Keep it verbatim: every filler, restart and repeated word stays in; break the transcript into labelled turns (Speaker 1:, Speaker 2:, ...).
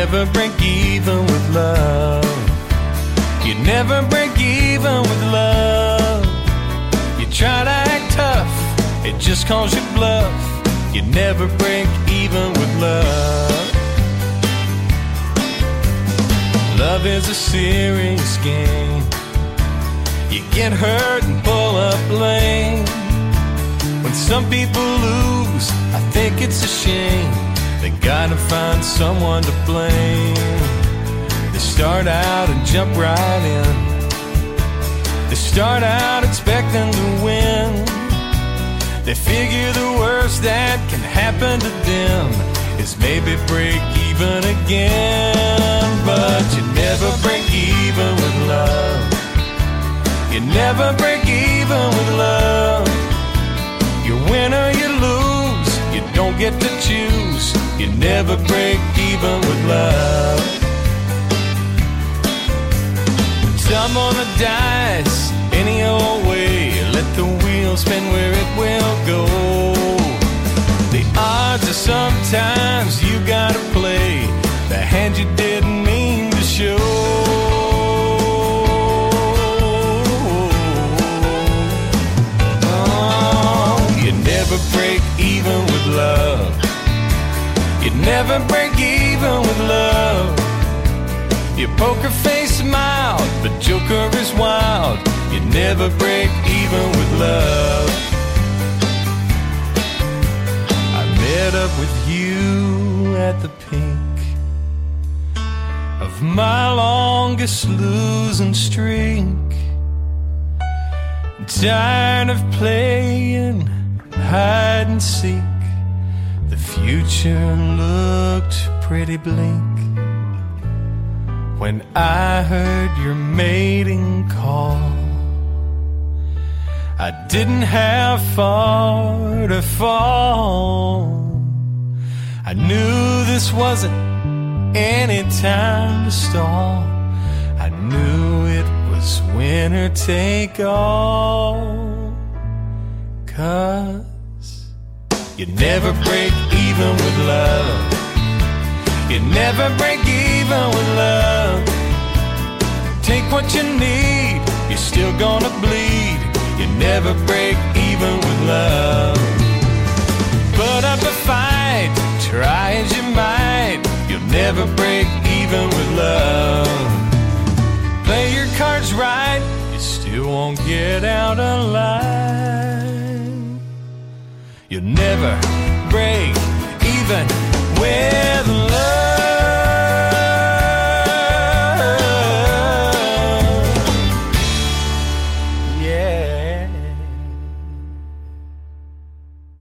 Speaker 1: never break even with love. You never break even with love. You try to act tough, it just calls you bluff. You never break even with love. Love is a serious game. You get hurt and pull up lame. When some people lose, I think it's a shame. They gotta find someone to blame. They start out and jump right in. They start out expecting to win. They figure the worst that can happen to them is maybe break even again. But you never break even with love. You never break even with love. You win or you lose, you don't get to choose. You never break even with love. Thumb on the dice, any old way. Let the wheel spin where it will go. The odds are sometimes you gotta play the hand you didn't mean to show. Never break even with love. You never break even with love. Your poker face smiled, but Joker is wild. You never break even with love. I met up with you at the peak of my longest losing streak. Tired of playing hide and seek. The future looked pretty bleak when I heard your mating call. I didn't have far to fall. I knew this wasn't any time to stall. I knew it was winner take all. 'Cause you never break even with love. You never break even with love. Take what you need, you're still gonna bleed. You never break even with love. Put up a fight, try as you might. You'll never break even with love. Play your cards right, you still won't get out alive. You'll never break even with love.